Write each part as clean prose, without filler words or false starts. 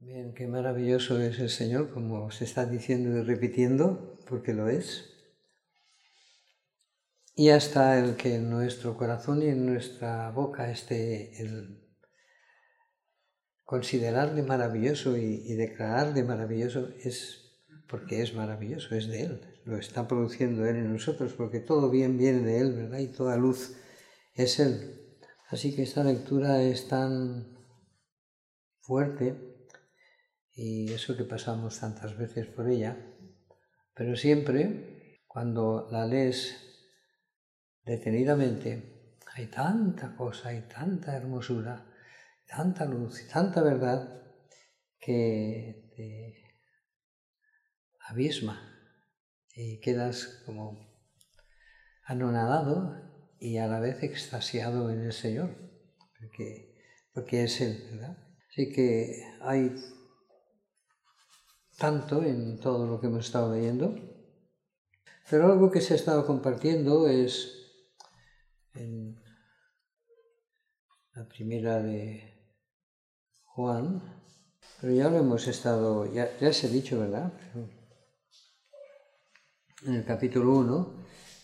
Bien, qué maravilloso es el Señor, como se está diciendo y repitiendo, porque lo es. Y hasta el que en nuestro corazón y en nuestra boca esté el considerarle maravilloso y declararle maravilloso, es porque es maravilloso, es de Él, lo está produciendo Él en nosotros, porque todo bien viene de Él, ¿verdad? Y toda luz es Él. Así que esta lectura es tan fuerte, y eso que pasamos tantas veces por ella, pero siempre cuando la lees detenidamente hay tanta cosa, hay tanta hermosura, tanta luz y tanta verdad que te abisma y quedas como anonadado y a la vez extasiado en el Señor, porque es Él, ¿verdad? Así que hay tanto en todo lo que hemos estado leyendo, pero algo que se ha estado compartiendo es en la primera de Juan, pero ya lo hemos estado, ya se ha dicho, ¿verdad? En el capítulo 1,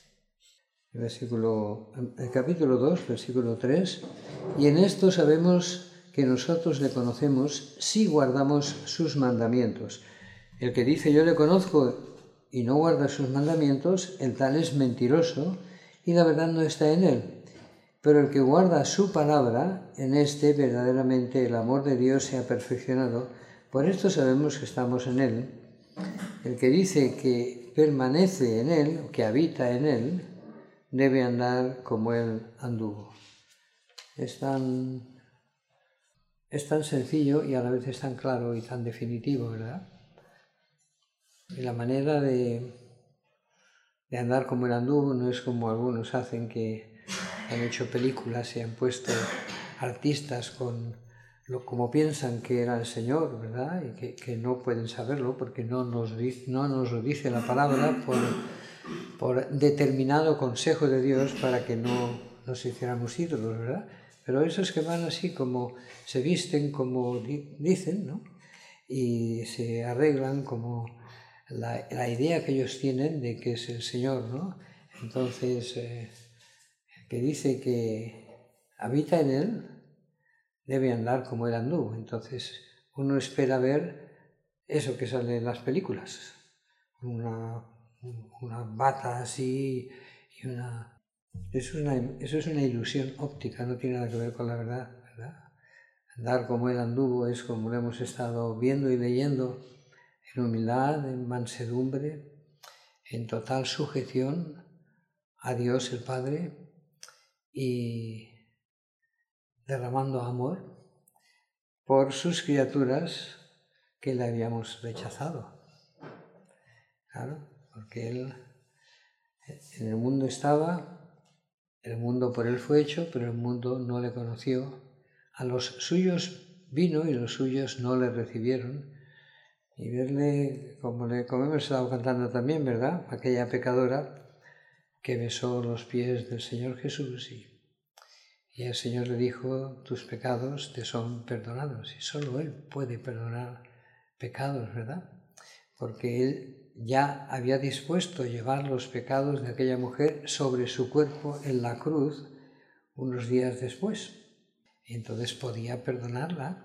el capítulo 2, versículo 3, y en esto sabemos que nosotros le conocemos si guardamos sus mandamientos. El que dice yo le conozco y no guarda sus mandamientos, el tal es mentiroso y la verdad no está en él. Pero el que guarda su palabra, en este verdaderamente el amor de Dios se ha perfeccionado. Por esto sabemos que estamos en él. El que dice que permanece en él, que habita en él, debe andar como él anduvo. Es tan sencillo y a la vez es tan claro y tan definitivo, ¿verdad? Y la manera de andar como él anduvo no es como algunos hacen, que han hecho películas y han puesto artistas como piensan que era el Señor, ¿verdad? Y que no pueden saberlo porque no nos lo dice la palabra por determinado consejo de Dios para que no nos hiciéramos ídolos, ¿verdad? Pero esos que van así como se visten como dicen, ¿no? Y se arreglan como la idea que ellos tienen de que es el Señor, ¿no? Entonces, que dice que habita en él, debe andar como él anduvo. Entonces, uno espera ver eso que sale en las películas, una bata así y una... Eso es una ilusión óptica, no tiene nada que ver con la verdad, ¿verdad? Andar como él anduvo es como lo hemos estado viendo y leyendo, en humildad, en mansedumbre, en total sujeción a Dios el Padre y derramando amor por sus criaturas que le habíamos rechazado. Claro, porque Él en el mundo estaba, el mundo por Él fue hecho, pero el mundo no le conoció. A los suyos vino y los suyos no le recibieron. Y verle, como hemos estado cantando también, ¿verdad? Aquella pecadora que besó los pies del Señor Jesús y el Señor le dijo, tus pecados te son perdonados. Y solo Él puede perdonar pecados, ¿verdad? Porque Él ya había dispuesto llevar los pecados de aquella mujer sobre su cuerpo en la cruz unos días después. Y entonces podía perdonarla,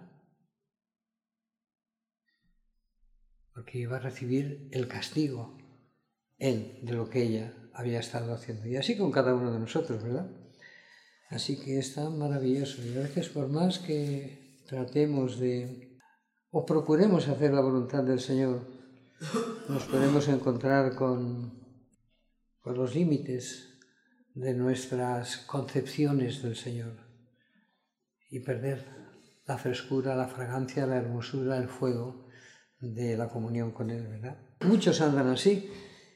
porque iba a recibir el castigo, él, de lo que ella había estado haciendo. Y así con cada uno de nosotros, ¿verdad? Así que es tan maravilloso. Y a veces por más que tratemos o procuremos hacer la voluntad del Señor, nos podemos encontrar con los límites de nuestras concepciones del Señor y perder la frescura, la fragancia, la hermosura, el fuego de la comunión con Él, ¿verdad? Muchos andan así,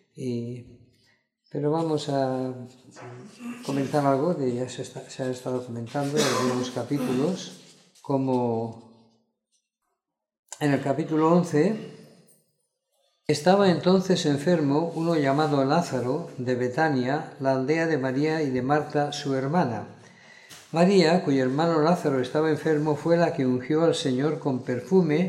pero vamos a comentar algo de ya se ha estado comentando en algunos capítulos, como en el capítulo 11, estaba entonces enfermo uno llamado Lázaro de Betania, la aldea de María y de Marta, su hermana. María, cuyo hermano Lázaro estaba enfermo, fue la que ungió al Señor con perfume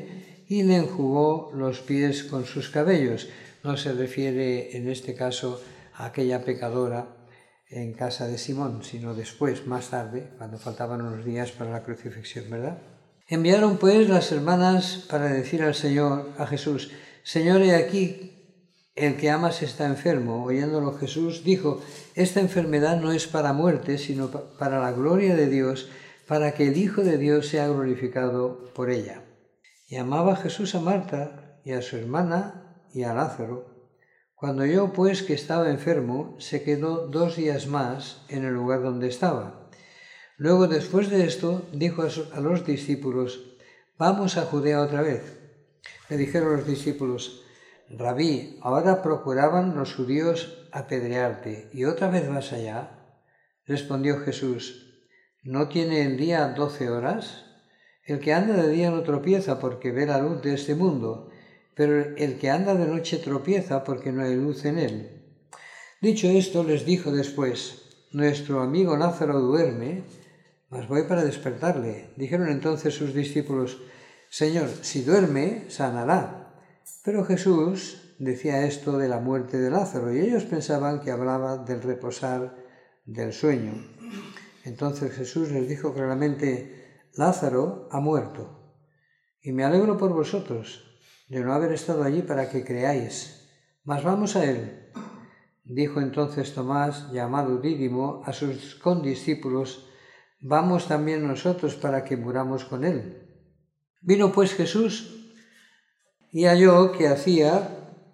y le enjugó los pies con sus cabellos. No se refiere en este caso a aquella pecadora en casa de Simón, sino después, más tarde, cuando faltaban unos días para la crucifixión, ¿verdad? Enviaron pues las hermanas para decir al Señor, a Jesús: Señor, he aquí, el que amas está enfermo. Oyéndolo Jesús dijo: esta enfermedad no es para muerte, sino para la gloria de Dios, para que el Hijo de Dios sea glorificado por ella. Y amaba Jesús a Marta y a su hermana y a Lázaro. Cuando oyó pues que estaba enfermo, se quedó 2 días más en el lugar donde estaba. Luego, después de esto, dijo a los discípulos: vamos a Judea otra vez. Le dijeron los discípulos: Rabí, ahora procuraban los judíos apedrearte, ¿y otra vez vas allá? Respondió Jesús: ¿no tiene el día 12 horas? El que anda de día no tropieza porque ve la luz de este mundo, pero el que anda de noche tropieza porque no hay luz en él. Dicho esto, les dijo después: nuestro amigo Lázaro duerme, mas voy para despertarle. Dijeron entonces sus discípulos: Señor, si duerme, sanará. Pero Jesús decía esto de la muerte de Lázaro, y ellos pensaban que hablaba del reposar del sueño. Entonces Jesús les dijo claramente: Lázaro ha muerto, y me alegro por vosotros de no haber estado allí para que creáis, mas vamos a él. Dijo entonces Tomás, llamado Dídimo, a sus condiscípulos: vamos también nosotros para que muramos con él. Vino pues Jesús y halló que hacía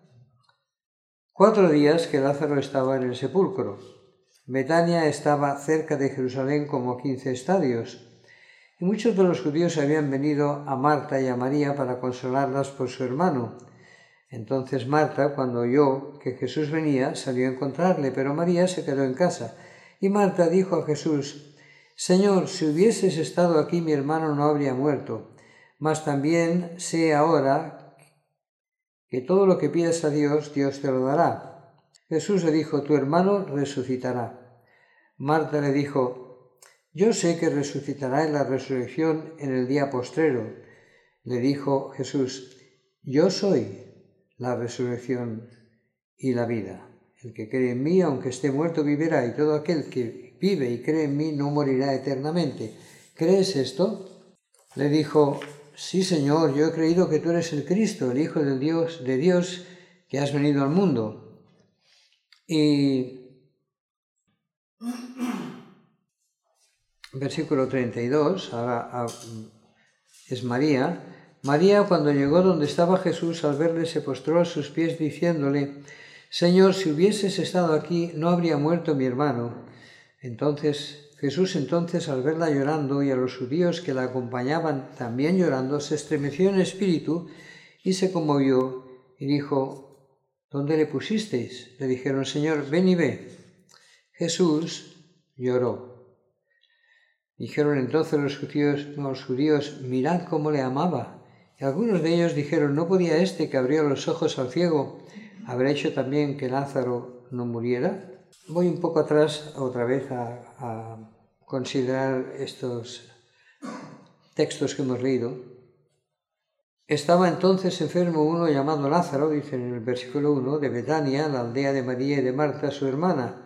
4 días que Lázaro estaba en el sepulcro. Betania estaba cerca de Jerusalén como 15 estadios, y muchos de los judíos habían venido a Marta y a María para consolarlas por su hermano. Entonces Marta, cuando oyó que Jesús venía, salió a encontrarle, pero María se quedó en casa. Y Marta dijo a Jesús: Señor, si hubieses estado aquí, mi hermano no habría muerto. Mas también sé ahora que todo lo que pidas a Dios, Dios te lo dará. Jesús le dijo: tu hermano resucitará. Marta le dijo: yo sé que resucitará en la resurrección en el día postrero. Le dijo Jesús: yo soy la resurrección y la vida. El que cree en mí, aunque esté muerto, vivirá, y todo aquel que vive y cree en mí no morirá eternamente. ¿Crees esto? Le dijo: sí, Señor, yo he creído que tú eres el Cristo, el Hijo de Dios, que has venido al mundo. Y versículo 32, ahora es María. María, cuando llegó donde estaba Jesús, al verle se postró a sus pies diciéndole: Señor, si hubieses estado aquí, no habría muerto mi hermano. Jesús, al verla llorando y a los judíos que la acompañaban también llorando, se estremeció en espíritu y se conmovió y dijo: ¿dónde le pusisteis? Le dijeron: Señor, ven y ve. Jesús lloró. Dijeron entonces los judíos: mirad cómo le amaba. Y algunos de ellos dijeron: ¿no podía este que abrió los ojos al ciego haber hecho también que Lázaro no muriera? Voy un poco atrás otra vez a considerar estos textos que hemos leído. Estaba entonces enfermo uno llamado Lázaro, dice en el versículo 1, de Betania, la aldea de María y de Marta, su hermana.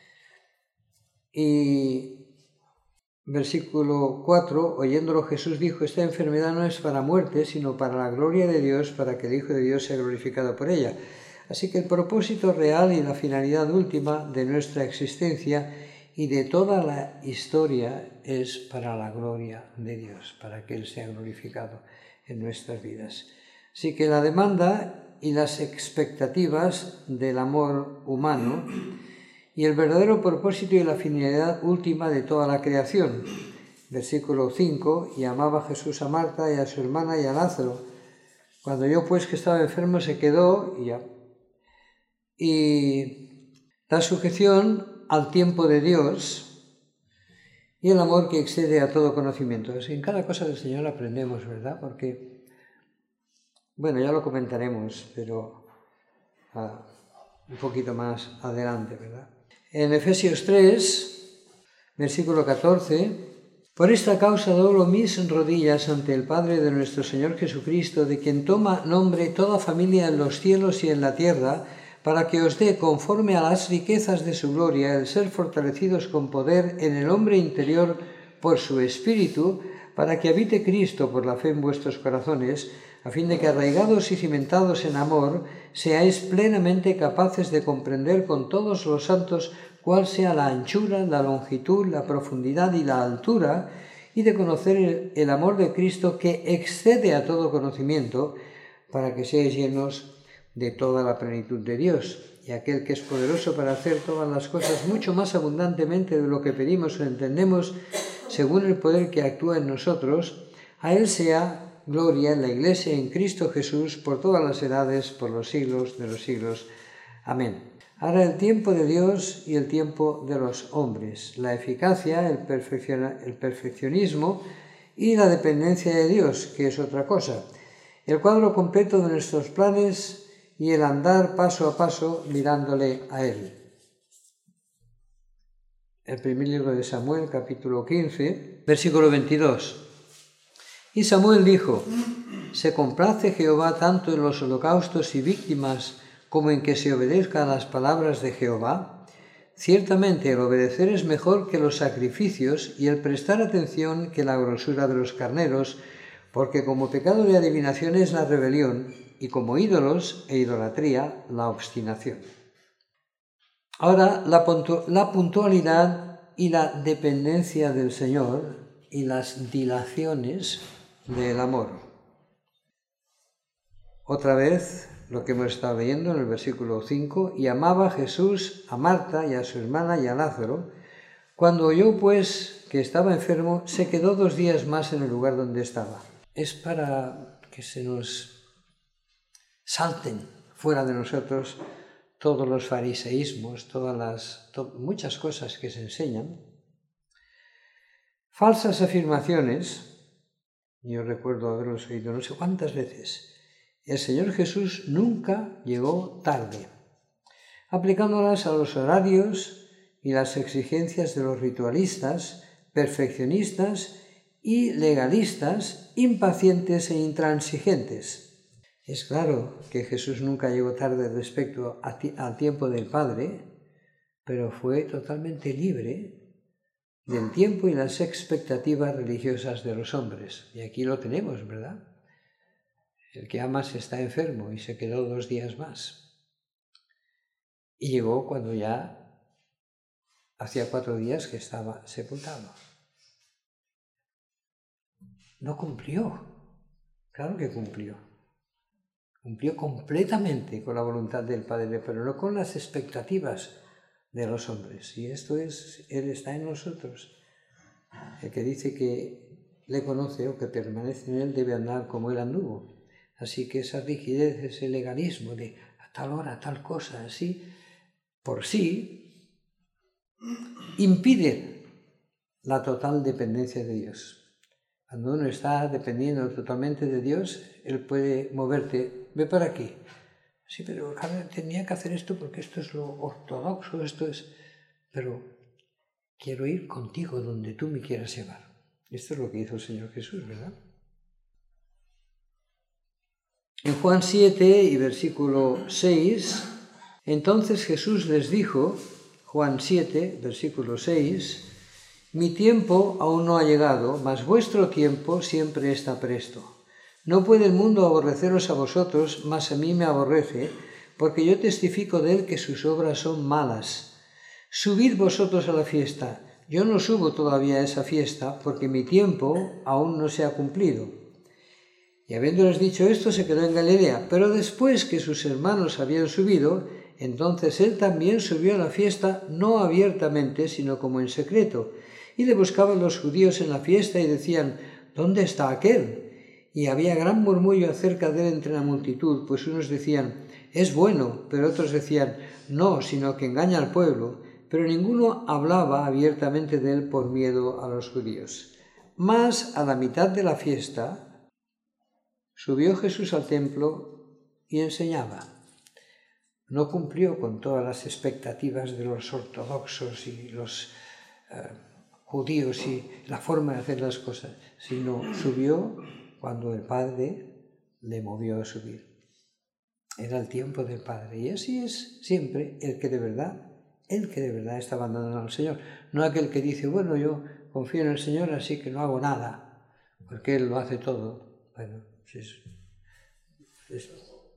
Y versículo 4, oyéndolo Jesús dijo: esta enfermedad no es para muerte, sino para la gloria de Dios, para que el Hijo de Dios sea glorificado por ella. Así que el propósito real y la finalidad última de nuestra existencia y de toda la historia es para la gloria de Dios, para que Él sea glorificado en nuestras vidas. Así que la demanda y las expectativas del amor humano y el verdadero propósito y la finalidad última de toda la creación. Versículo 5, y amaba Jesús a Marta y a su hermana y a Lázaro. Cuando oyó pues que estaba enfermo, se quedó y la sujeción al tiempo de Dios y el amor que excede a todo conocimiento. En cada cosa del Señor aprendemos, ¿verdad? Porque, bueno, ya lo comentaremos, pero un poquito más adelante, ¿verdad? En Efesios 3, versículo 14, Por esta causa doblo mis rodillas ante el Padre de nuestro Señor Jesucristo, de quien toma nombre toda familia en los cielos y en la tierra, para que os dé, conforme a las riquezas de su gloria, el ser fortalecidos con poder en el hombre interior por su Espíritu, para que habite Cristo por la fe en vuestros corazones, a fin de que, arraigados y cimentados en amor, seáis plenamente capaces de comprender con todos los santos cuál sea la anchura, la longitud, la profundidad y la altura, y de conocer el amor de Cristo que excede a todo conocimiento, para que seáis llenos de toda la plenitud de Dios. Y aquel que es poderoso para hacer todas las cosas mucho más abundantemente de lo que pedimos o entendemos, según el poder que actúa en nosotros, a Él sea gloria en la Iglesia, en Cristo Jesús, por todas las edades, por los siglos de los siglos. Amén. Ahora el tiempo de Dios y el tiempo de los hombres, la eficacia, el perfeccionismo y la dependencia de Dios, que es otra cosa. El cuadro completo de nuestros planes y el andar paso a paso mirándole a Él. El primer libro de Samuel, capítulo 15, versículo 22. Y Samuel dijo: ¿se complace Jehová tanto en los holocaustos y víctimas como en que se obedezca a las palabras de Jehová? Ciertamente el obedecer es mejor que los sacrificios y el prestar atención que la grosura de los carneros, porque como pecado de adivinación es la rebelión, y como ídolos e idolatría la obstinación. Ahora, la puntualidad y la dependencia del Señor y las dilaciones del amor. Otra vez, lo que hemos estado leyendo en el versículo 5, y amaba Jesús a Marta y a su hermana y a Lázaro. Cuando oyó, pues, que estaba enfermo, se quedó 2 días más en el lugar donde estaba. Es para que se nos salten fuera de nosotros todos los fariseísmos, muchas cosas que se enseñan, falsas afirmaciones. Yo recuerdo haberlos oído no sé cuántas veces. El Señor Jesús nunca llegó tarde, aplicándolas a los horarios y las exigencias de los ritualistas, perfeccionistas y legalistas, impacientes e intransigentes. Es claro que Jesús nunca llegó tarde respecto al tiempo del Padre, pero fue totalmente libre del tiempo y las expectativas religiosas de los hombres. Y aquí lo tenemos, ¿verdad? El que ama se está enfermo y se quedó 2 días más. Y llegó cuando ya hacía 4 días que estaba sepultado. No cumplió. Claro que cumplió. Cumplió completamente con la voluntad del Padre, pero no con las expectativas de los hombres. Y esto es, Él está en nosotros. El que dice que le conoce o que permanece en Él debe andar como Él anduvo. Así que esa rigidez, ese legalismo de a tal hora, tal cosa, así, por sí, impide la total dependencia de Dios. Cuando uno está dependiendo totalmente de Dios, Él puede moverte, ve para aquí. Sí, pero tenía que hacer esto porque esto es lo ortodoxo, esto es... Pero quiero ir contigo donde tú me quieras llevar. Esto es lo que hizo el Señor Jesús, ¿verdad? En Juan 7 y versículo 6, entonces Jesús les dijo, Juan 7, versículo 6, mi tiempo aún no ha llegado, mas vuestro tiempo siempre está presto. No puede el mundo aborreceros a vosotros, mas a mí me aborrece, porque yo testifico de él que sus obras son malas. Subid vosotros a la fiesta. Yo no subo todavía a esa fiesta, porque mi tiempo aún no se ha cumplido. Y habiéndoles dicho esto, se quedó en Galilea. Pero después que sus hermanos habían subido, entonces él también subió a la fiesta, no abiertamente, sino como en secreto. Y le buscaban los judíos en la fiesta y decían, ¿dónde está aquel? Y había gran murmullo acerca de él entre la multitud, pues unos decían, es bueno, pero otros decían, no, sino que engaña al pueblo. Pero ninguno hablaba abiertamente de él por miedo a los judíos. Mas a la mitad de la fiesta subió Jesús al templo y enseñaba. No cumplió con todas las expectativas de los ortodoxos y los judíos y la forma de hacer las cosas, sino subió cuando el Padre le movió a subir. Era el tiempo del Padre. Y así es siempre el que de verdad está abandonando al Señor. No aquel que dice, bueno, yo confío en el Señor, así que no hago nada, porque Él lo hace todo. Bueno, es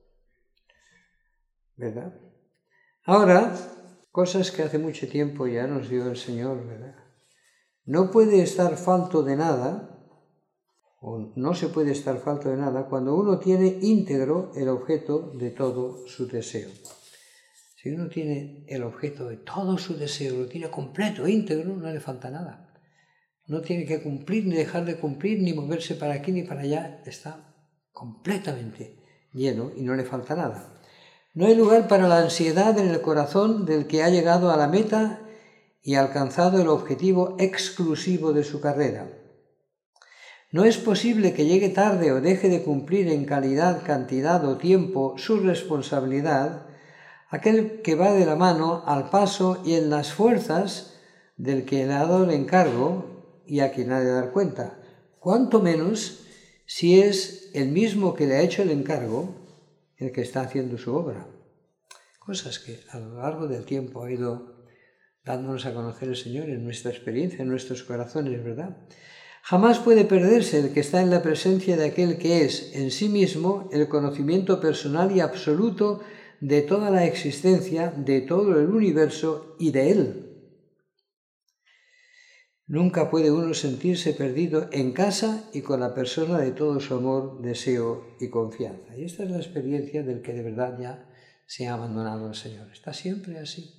¿verdad? Ahora, cosas que hace mucho tiempo ya nos dio el Señor, ¿verdad? No puede estar falto de nada, o no se puede estar falto de nada, cuando uno tiene íntegro el objeto de todo su deseo. Si uno tiene el objeto de todo su deseo, lo tiene completo, íntegro, no le falta nada. No tiene que cumplir, ni dejar de cumplir, ni moverse para aquí ni para allá. Está completamente lleno y no le falta nada. No hay lugar para la ansiedad en el corazón del que ha llegado a la meta y alcanzado el objetivo exclusivo de su carrera. No es posible que llegue tarde o deje de cumplir en calidad, cantidad o tiempo su responsabilidad aquel que va de la mano al paso y en las fuerzas del que le ha dado el encargo y a quien ha de dar cuenta, cuanto menos si es el mismo que le ha hecho el encargo el que está haciendo su obra. Cosas que a lo largo del tiempo ha ido dándonos a conocer el Señor en nuestra experiencia, en nuestros corazones, ¿verdad? Jamás puede perderse el que está en la presencia de aquel que es en sí mismo el conocimiento personal y absoluto de toda la existencia, de todo el universo y de Él. Nunca puede uno sentirse perdido en casa y con la persona de todo su amor, deseo y confianza. Y esta es la experiencia del que de verdad ya se ha abandonado al Señor. Está siempre así.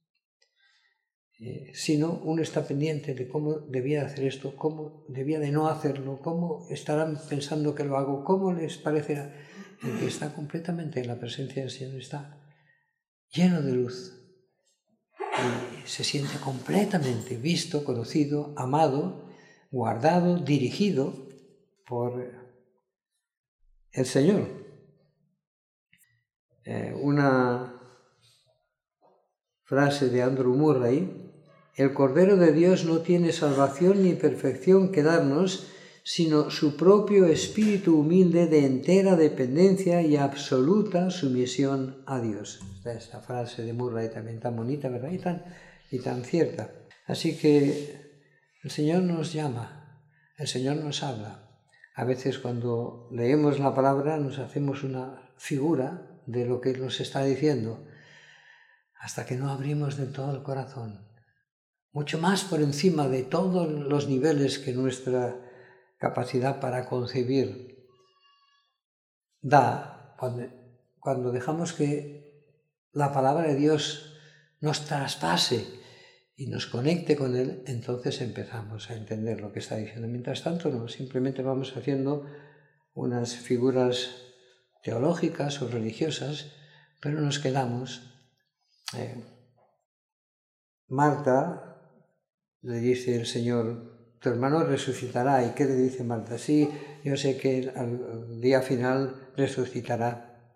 Si no, uno está pendiente de cómo debía hacer esto, cómo debía de no hacerlo, cómo estarán pensando que lo hago, cómo les parecerá. El que está completamente en la presencia del Señor está lleno de luz y se siente completamente visto, conocido, amado, guardado, dirigido por el Señor. Una frase de Andrew Murray: el Cordero de Dios no tiene salvación ni perfección que darnos, sino su propio espíritu humilde de entera dependencia y absoluta sumisión a Dios. Esta frase de Murray también tan bonita, ¿verdad? Y tan cierta. Así que el Señor nos llama, el Señor nos habla. A veces cuando leemos la palabra nos hacemos una figura de lo que nos está diciendo, hasta que no abrimos del todo el corazón. Mucho más por encima de todos los niveles que nuestra capacidad para concebir da, cuando dejamos que la palabra de Dios nos traspase y nos conecte con Él, entonces empezamos a entender lo que está diciendo. Mientras tanto, no, simplemente vamos haciendo unas figuras teológicas o religiosas, pero nos quedamos. Marta, le dice el Señor, tu hermano resucitará. ¿Y qué le dice Marta? Sí, yo sé que al día final resucitará.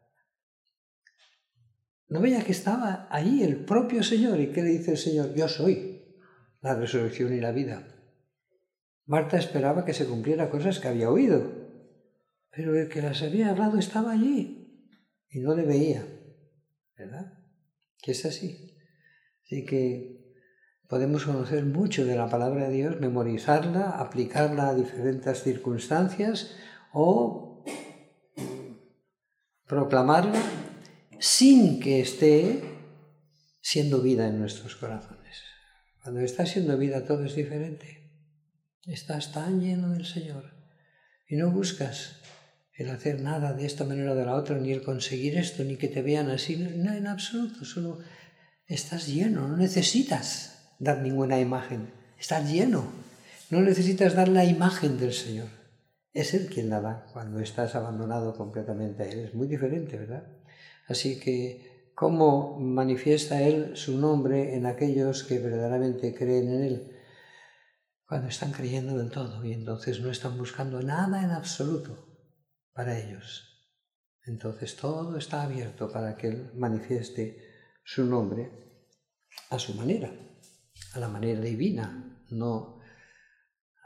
¿No veía que estaba allí el propio Señor? ¿Y qué le dice el Señor? Yo soy la resurrección y la vida. Marta esperaba que se cumplieran cosas que había oído, pero el que las había hablado estaba allí y no le veía, ¿verdad? Que es así. Así que podemos conocer mucho de la palabra de Dios, memorizarla, aplicarla a diferentes circunstancias o proclamarla sin que esté siendo vida en nuestros corazones. Cuando está siendo vida todo es diferente. Estás tan lleno del Señor y no buscas el hacer nada de esta manera o de la otra, ni el conseguir esto, ni que te vean así, no, en absoluto, solo estás lleno, no necesitas dar ninguna imagen, estás lleno, no necesitas dar la imagen del Señor, es Él quien la da cuando estás abandonado completamente a Él, es muy diferente, ¿verdad? Así que, ¿cómo manifiesta Él su nombre en aquellos que verdaderamente creen en Él? Cuando están creyendo del todo y entonces no están buscando nada en absoluto para ellos. Entonces todo está abierto para que Él manifieste su nombre a su manera, a la manera divina, no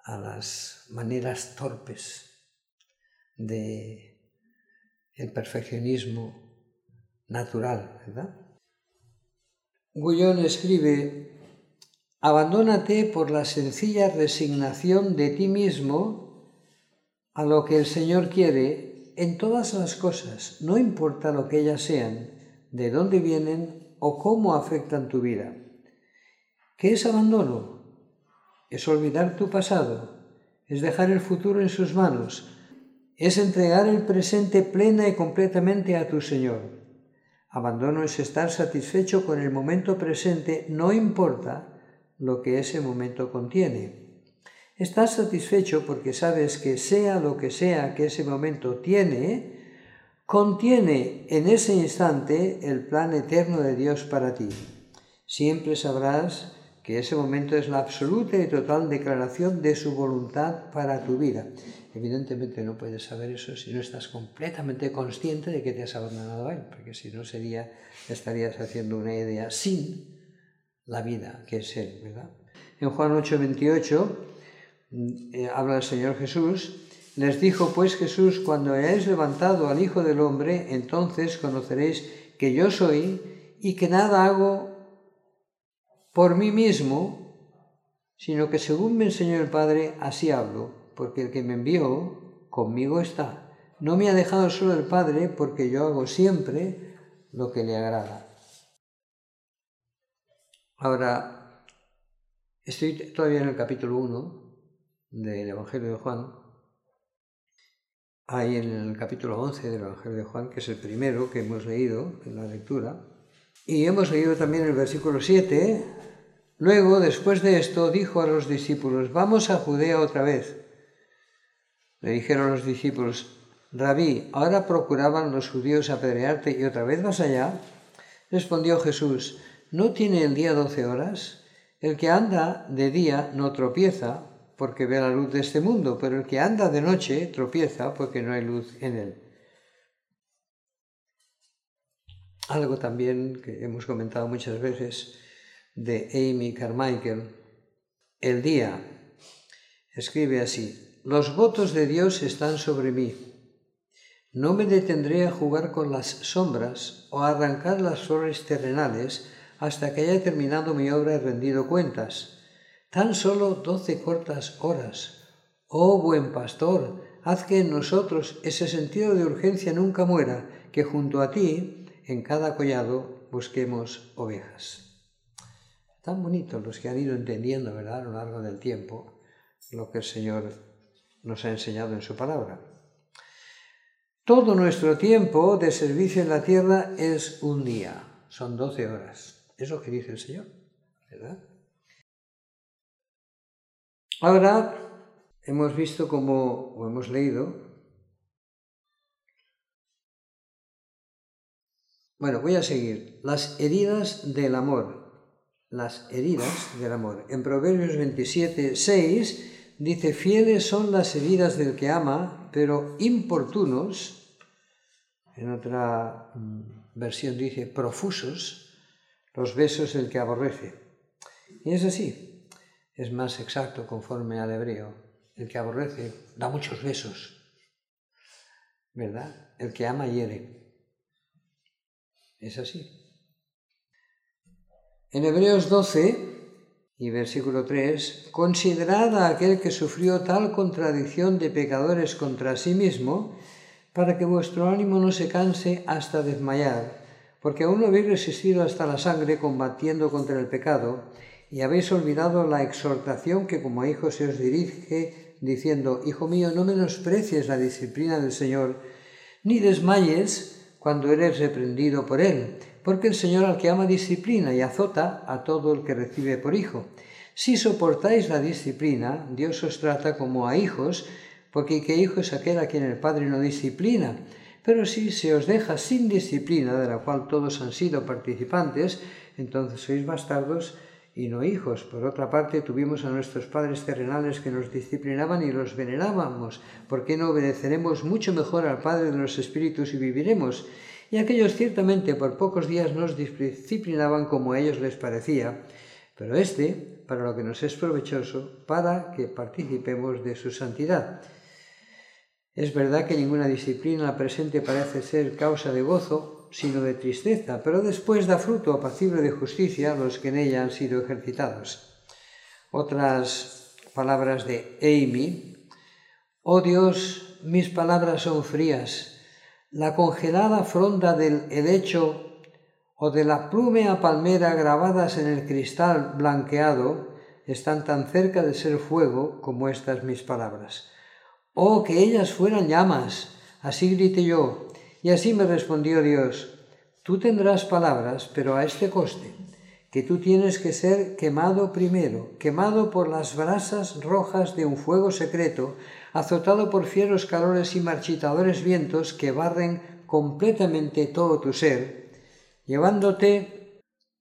a las maneras torpes del perfeccionismo natural, ¿verdad? Guyon escribe: abandónate por la sencilla resignación de ti mismo a lo que el Señor quiere en todas las cosas, no importa lo que ellas sean, de dónde vienen o cómo afectan tu vida. ¿Qué es abandono? Es olvidar tu pasado, es dejar el futuro en sus manos, es entregar el presente plena y completamente a tu Señor. Abandono es estar satisfecho con el momento presente, no importa lo que ese momento contiene. Estás satisfecho porque sabes que sea lo que sea que ese momento contiene en ese instante el plan eterno de Dios para ti. Siempre sabrás que ese momento es la absoluta y total declaración de su voluntad para tu vida. Evidentemente no puedes saber eso si no estás completamente consciente de que te has abandonado a Él, porque si no estarías haciendo una idea sin la vida que es Él, ¿verdad? En Juan 8:28 habla el Señor Jesús: les dijo pues Jesús, cuando hayáis levantado al Hijo del Hombre, entonces conoceréis que yo soy y que nada hago por mí mismo, sino que según me enseñó el Padre, así hablo, porque el que me envió conmigo está. No me ha dejado solo el Padre, porque yo hago siempre lo que le agrada. Ahora, estoy todavía en el capítulo 1 del Evangelio de Juan. Ahí en el capítulo 11 del Evangelio de Juan, que es el primero que hemos leído en la lectura. Y hemos leído también el versículo 7. Luego, después de esto, dijo a los discípulos: vamos a Judea otra vez. Le dijeron los discípulos: Rabí, ¿ahora procuraban los judíos apedrearte y otra vez vas allá? Respondió Jesús: ¿no tiene el día 12 horas? El que anda de día no tropieza porque ve la luz de este mundo, pero el que anda de noche tropieza porque no hay luz en él. Algo también que hemos comentado muchas veces de Amy Carmichael. El día escribe así: los votos de Dios están sobre mí. No me detendré a jugar con las sombras o a arrancar las flores terrenales hasta que haya terminado mi obra y rendido cuentas. Tan solo 12 cortas horas. Oh buen pastor, haz que en nosotros ese sentido de urgencia nunca muera, que junto a ti, en cada collado, busquemos ovejas. Tan bonitos los que han ido entendiendo, ¿verdad?, a lo largo del tiempo, lo que el Señor nos ha enseñado en su palabra. Todo nuestro tiempo de servicio en la tierra es un día, son 12 horas. Es lo que dice el Señor, ¿verdad? Ahora hemos visto o hemos leído. Bueno, voy a seguir. Las heridas del amor. Las heridas del amor. En Proverbios 27:6 dice: fieles son las heridas del que ama, pero importunos. En otra versión dice: profusos los besos del que aborrece. Y es así, es más exacto conforme al hebreo. El que aborrece da muchos besos, ¿verdad? El que ama hiere. Es así. En Hebreos 12 y versículo 3, considerad a aquel que sufrió tal contradicción de pecadores contra sí mismo, para que vuestro ánimo no se canse hasta desmayar, porque aún no habéis resistido hasta la sangre combatiendo contra el pecado, y habéis olvidado la exhortación que como hijos se os dirige, diciendo: hijo mío, no menosprecies la disciplina del Señor, ni desmayes cuando eres reprendido por Él, porque el Señor al que ama disciplina y azota a todo el que recibe por hijo. Si soportáis la disciplina, Dios os trata como a hijos, porque ¿qué hijo es aquel a quien el Padre no disciplina? Pero si se os deja sin disciplina, de la cual todos han sido participantes, entonces sois bastardos y no hijos. Por otra parte, tuvimos a nuestros padres terrenales que nos disciplinaban y los venerábamos. ¿Por qué no obedeceremos mucho mejor al Padre de los Espíritus y viviremos? Y aquellos ciertamente por pocos días nos disciplinaban como a ellos les parecía, pero para lo que nos es provechoso, para que participemos de su santidad. Es verdad que ninguna disciplina la presente parece ser causa de gozo, sino de tristeza, pero después da fruto apacible de justicia a los que en ella han sido ejercitados. Otras palabras de Amy: oh Dios, mis palabras son frías. La congelada fronda del helecho o de la plúmea palmera grabadas en el cristal blanqueado están tan cerca de ser fuego como estas mis palabras. Oh, que ellas fueran llamas. Así grité yo, y así me respondió Dios: tú tendrás palabras, pero a este coste, que tú tienes que ser quemado primero, quemado por las brasas rojas de un fuego secreto, azotado por fieros calores y marchitadores vientos que barren completamente todo tu ser, llevándote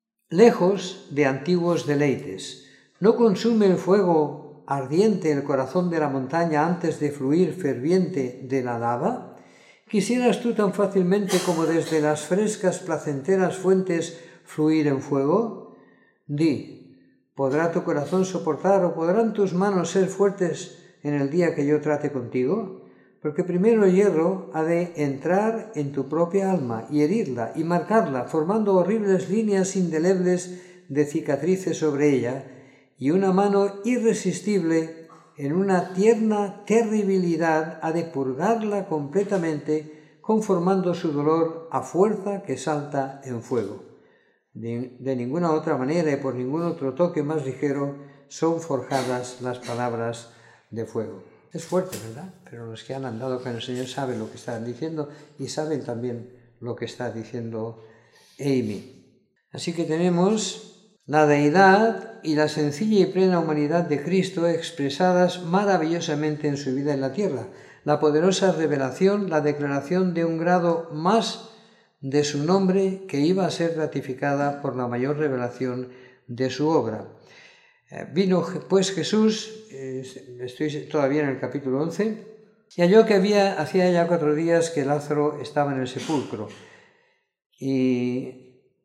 lejos de antiguos deleites. ¿No consume el fuego ardiente el corazón de la montaña antes de fluir ferviente de la lava? ¿Quisieras tú tan fácilmente como desde las frescas placenteras fuentes fluir en fuego? Di, ¿podrá tu corazón soportar o podrán tus manos ser fuertes en el día que yo trate contigo? Porque primero el hierro ha de entrar en tu propia alma y herirla y marcarla, formando horribles líneas indelebles de cicatrices sobre ella, y una mano irresistible en una tierna terribilidad ha de purgarla completamente, conformando su dolor a fuerza que salta en fuego. De ninguna otra manera y por ningún otro toque más ligero son forjadas las palabras de fuego. Es fuerte, ¿verdad? Pero los que han andado con el Señor saben lo que están diciendo y saben también lo que está diciendo Amy. Así que tenemos la deidad y la sencilla y plena humanidad de Cristo expresadas maravillosamente en su vida en la tierra, la poderosa revelación, la declaración de un grado más de su nombre que iba a ser ratificada por la mayor revelación de su obra. Vino pues Jesús, estoy todavía en el capítulo 11, y halló que hacía ya 4 días que Lázaro estaba en el sepulcro. Y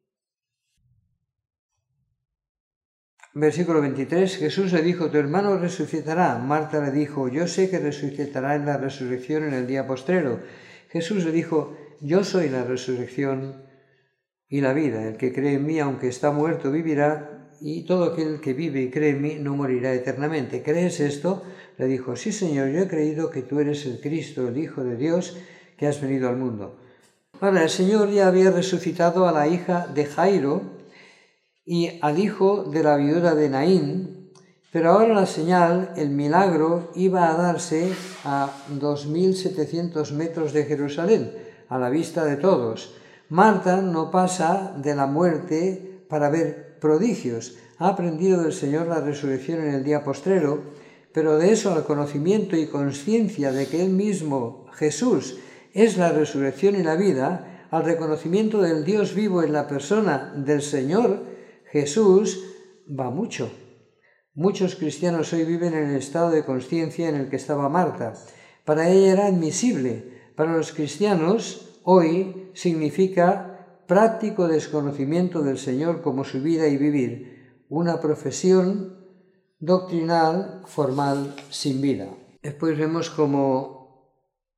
versículo 23, Jesús le dijo: tu hermano resucitará. Marta le dijo: yo sé que resucitará en la resurrección en el día postrero. Jesús le dijo: yo soy la resurrección y la vida. El que cree en mí, aunque está muerto, vivirá, y todo aquel que vive y cree en mí no morirá eternamente. ¿Crees esto? Le dijo: sí, Señor, yo he creído que tú eres el Cristo, el Hijo de Dios, que has venido al mundo. Ahora, el Señor ya había resucitado a la hija de Jairo y al hijo de la viuda de Naín, pero ahora la señal, el milagro, iba a darse a 2.700 metros de Jerusalén, a la vista de todos. Marta no pasa de la muerte para ver prodigios. Ha aprendido del Señor la resurrección en el día postrero, pero de eso al conocimiento y conciencia de que Él mismo, Jesús, es la resurrección y la vida, al reconocimiento del Dios vivo en la persona del Señor Jesús, va mucho. Muchos cristianos hoy viven en el estado de conciencia en el que estaba Marta. Para ella era admisible. Para los cristianos, hoy significa práctico desconocimiento del Señor como su vida y vivir, una profesión doctrinal, formal, sin vida. Después vemos cómo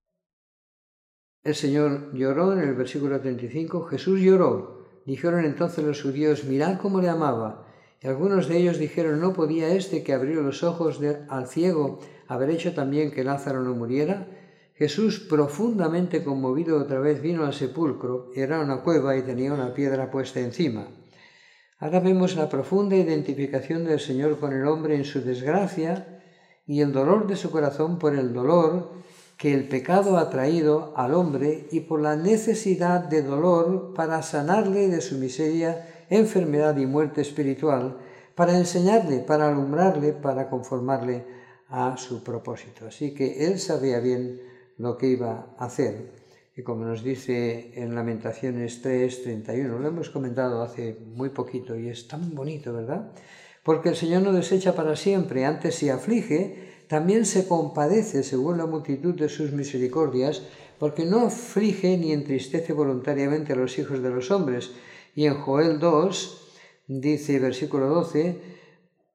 el Señor lloró en el versículo 35, Jesús lloró. Dijeron entonces los judíos: mirad cómo le amaba. Y algunos de ellos dijeron: ¿no podía este que abrió los ojos al ciego haber hecho también que Lázaro no muriera? Jesús, profundamente conmovido, otra vez vino al sepulcro. Era una cueva y tenía una piedra puesta encima. Ahora vemos la profunda identificación del Señor con el hombre en su desgracia y el dolor de su corazón por el dolor que el pecado ha traído al hombre y por la necesidad de dolor para sanarle de su miseria, enfermedad y muerte espiritual, para enseñarle, para alumbrarle, para conformarle a su propósito. Así que él sabía bien lo que iba a hacer. Y como nos dice en Lamentaciones 3:31, lo hemos comentado hace muy poquito y es tan bonito, ¿verdad? Porque el Señor no desecha para siempre, antes se aflige, también se compadece según la multitud de sus misericordias, porque no aflige ni entristece voluntariamente a los hijos de los hombres. Y en Joel 2 dice, versículo 12,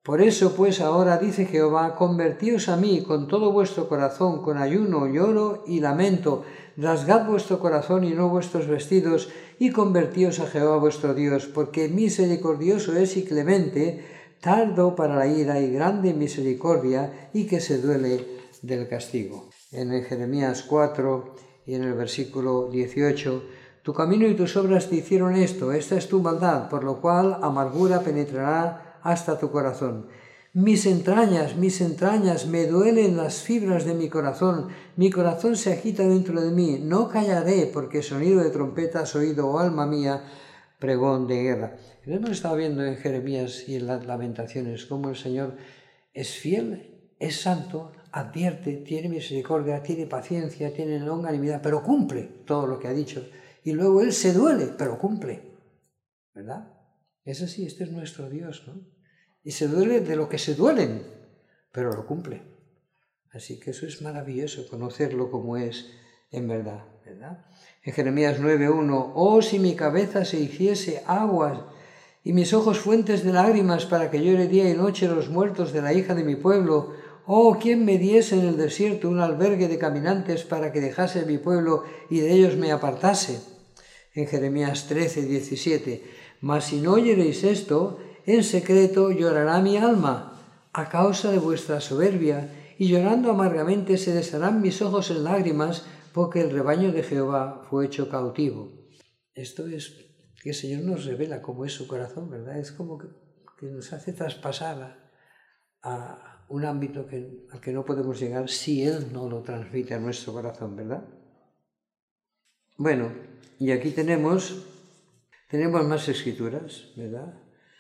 Por eso, pues, ahora dice Jehová, convertíos a mí con todo vuestro corazón, con ayuno, lloro y lamento, rasgad vuestro corazón y no vuestros vestidos, y convertíos a Jehová vuestro Dios, porque misericordioso es y clemente, tardo para la ira y grande en misericordia, y que se duele del castigo. En el Jeremías 4 y en el versículo 18, tu camino y tus obras te hicieron esto, esta es tu maldad, por lo cual amargura penetrará hasta tu corazón. Mis entrañas, me duelen las fibras de mi corazón se agita dentro de mí, no callaré, porque sonido de trompeta has oído, oh alma mía, pregón de guerra. Hemos estado viendo en Jeremías y en las Lamentaciones cómo el Señor es fiel, es santo, advierte, tiene misericordia, tiene paciencia, tiene longanimidad, pero cumple todo lo que ha dicho. Y luego Él se duele, pero cumple, ¿verdad? Es así, este es nuestro Dios, ¿no? Y se duele de lo que se duelen, pero lo cumple. Así que eso es maravilloso, conocerlo como es en verdad, ¿verdad? En Jeremías 9:1, oh, si mi cabeza se hiciese aguas y mis ojos fuentes de lágrimas para que llore día y noche los muertos de la hija de mi pueblo, oh, ¿quién me diese en el desierto un albergue de caminantes para que dejase mi pueblo y de ellos me apartase? En Jeremías 13:17, mas si no oyereis esto, en secreto llorará mi alma a causa de vuestra soberbia, y llorando amargamente se desharán mis ojos en lágrimas, porque el rebaño de Jehová fue hecho cautivo. Esto es que el Señor nos revela cómo es su corazón, ¿verdad? Es como que nos hace traspasar a un ámbito al que no podemos llegar si Él no lo transmite a nuestro corazón, ¿verdad? Bueno, y aquí tenemos más escrituras, ¿verdad?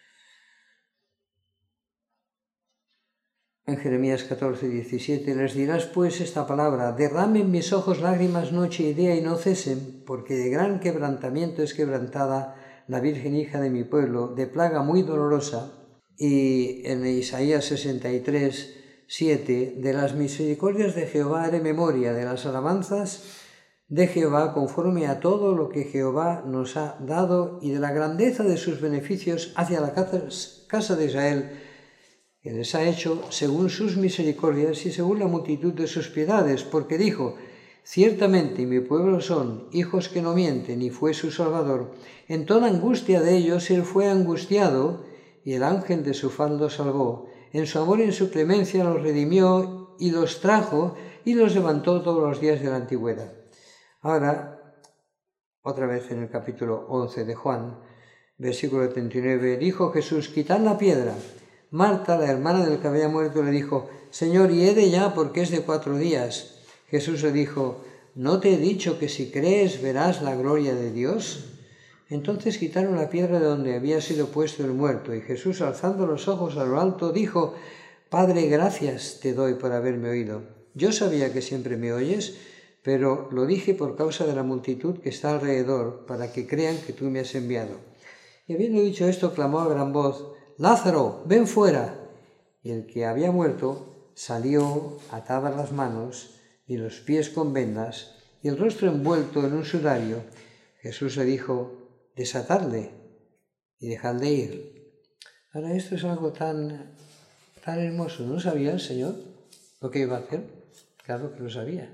En Jeremías 14:17, les dirás pues esta palabra, derramen mis ojos lágrimas noche y día y no cesen, porque de gran quebrantamiento es quebrantada la Virgen hija de mi pueblo, de plaga muy dolorosa. Y en Isaías 63:7, de las misericordias de Jehová haré memoria, de las alabanzas de Jehová conforme a todo lo que Jehová nos ha dado y de la grandeza de sus beneficios hacia la casa de Israel, que les ha hecho según sus misericordias y según la multitud de sus piedades, porque dijo, ciertamente mi pueblo son hijos que no mienten, y fue su Salvador. En toda angustia de ellos él fue angustiado, y el ángel de su faz los salvó. En su amor y en su clemencia los redimió, y los trajo, y los levantó todos los días de la antigüedad. Ahora, otra vez en el capítulo 11 de Juan, versículo 39, dijo Jesús, quitad la piedra. Marta, la hermana del que había muerto, le dijo, Señor, hiede ya, porque es de 4 días. Jesús le dijo, ¿no te he dicho que si crees verás la gloria de Dios? Entonces quitaron la piedra de donde había sido puesto el muerto, y Jesús, alzando los ojos a lo alto, dijo, Padre, gracias te doy por haberme oído. Yo sabía que siempre me oyes, pero lo dije por causa de la multitud que está alrededor, para que crean que tú me has enviado. Y habiendo dicho esto, clamó a gran voz, Lázaro, ven fuera. Y el que había muerto salió atadas las manos y los pies con vendas y el rostro envuelto en un sudario. Jesús le dijo, desatadle y dejadle ir. Ahora esto es algo tan hermoso. ¿No sabía el Señor lo que iba a hacer? Claro que lo sabía.